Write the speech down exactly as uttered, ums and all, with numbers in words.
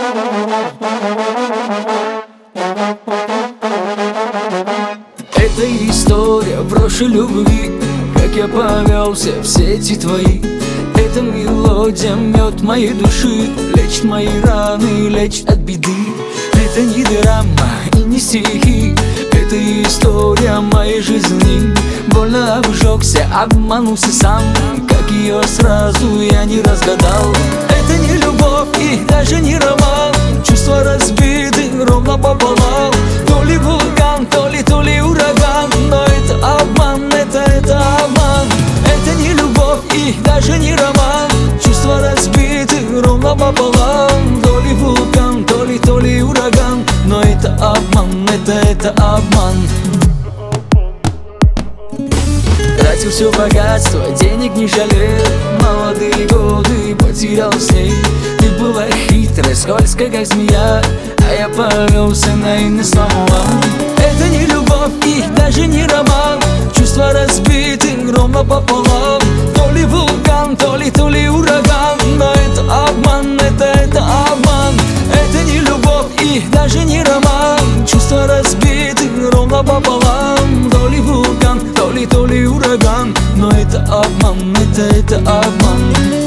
Это история прошлой любви, как я повелся в сети твои. Эта мелодия мед моей души, лечит мои раны, лечит от беды. Это не драма и не стихи, это история моей жизни. Больно обжегся, обманулся сам, как ее сразу я не разгадал. Это не любовь и даже не роман, чувства разбиты ровно пополам. То ли вулкан, то ли, то ли ураган, но это обман, это, это обман. Это не любовь и даже не роман, чувства разбиты ровно пополам. То ли вулкан, то ли, то ли ураган, но это обман, это, это обман. Тратил все богатство, денег не жалел, молодые годы потерял с ней. Ты была хитрая, скользкая, как змея, а я повелся на иные слова. Это не любовь и даже не роман, чувства разбиты ровно пополам. То ли вулкан, то ли, то ли ураган, но это обман, это, это обман. Это не любовь и даже не роман, чувства разбиты ровно пополам. То ли вулкан, то ли, то ли ураган, но это обман, это, это обман.